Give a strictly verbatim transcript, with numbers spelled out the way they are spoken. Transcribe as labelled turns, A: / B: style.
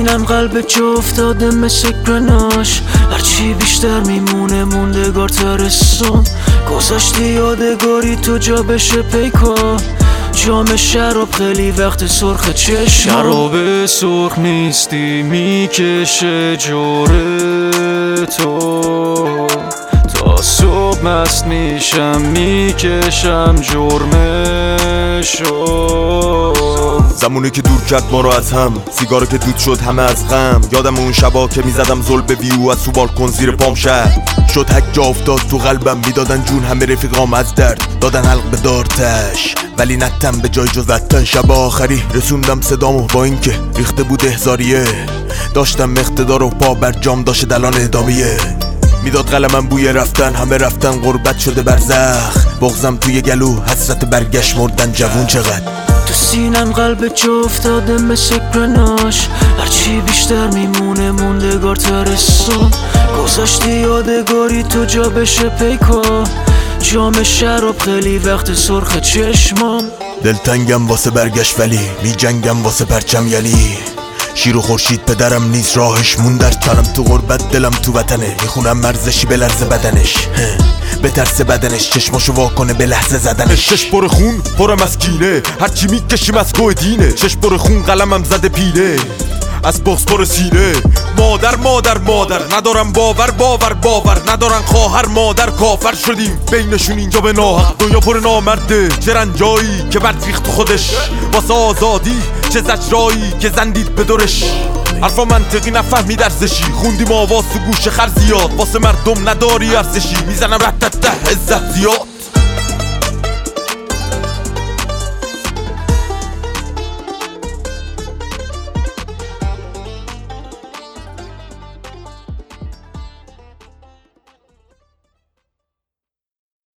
A: سینم قلب جا افتاده مثل گرناش، هرچی بیشتر میمونه موندگار ترسون. گذاشتی یادگاری تو جا بشه پیکا، جام شراب خیلی وقت سرخ چشم. شراب سرخ نیستی میکشه جوره تو، تا صبح مست میشم میکشم جرمشو.
B: زمونه که دور کرد ما رو از هم، سیگاره که دود شد همه از غم. یادم اون شبا که میزدم زل به ویو از تو بالکن زیر پام شهر شد. حک جا افتاد تو قلبم، میدادن جون همه رفیقام از درد، دادن حلق به دارتش ولی نتم به جای جز وطن. شب آخری رسوندم صدامو با اینکه ریخته بود احزاریه، داشتم اقتدار و پا بر جام داشت دلان ادامیه. میداد قلمم بوی رفتن، همه رفتن غربت شده برزخ. بغزم توی گلو حسرت برگشت مردن جوون چقدر.
A: تو سینم قلب جا افتاده مثل گرناش، هرچی بیشتر میمونه موندگار ترسون. گذاشتی یادگاری تو جا بشه پیکا، جام شراب خیلی وقت سرخ چشمام.
B: دلتنگم واسه برگشت ولی می جنگم واسه پرچم یلی. شیر و خورشید پدرم نیست راهش مون در تنم تو غربت دلم تو وطنه. میخونم مرزشی به لرز بدنش، به ترس بدنش چشماشو واکنه به لحظه زدنش. چش پر خون پرم از کینه، هرچی میکشیم از گوه دینه. چش پر خون قلمم زده پیله از بغض پر سینه. مادر مادر مادر ندارم باور باور باور ندارن خواهر مادر. کافر شدیم بینشون اینجا به ناحق، دنیا پر نامرده. چه رنجایی که برد ریخت خودش واسه آزادی، چه زجرایی که زندید به دورش. حرفا منطقی نفهمی درزشی، خوندیم آواز تو گوش خر زیاد. واسه مردم نداری ارزشی، میزنم رتت ده عزت زیاد.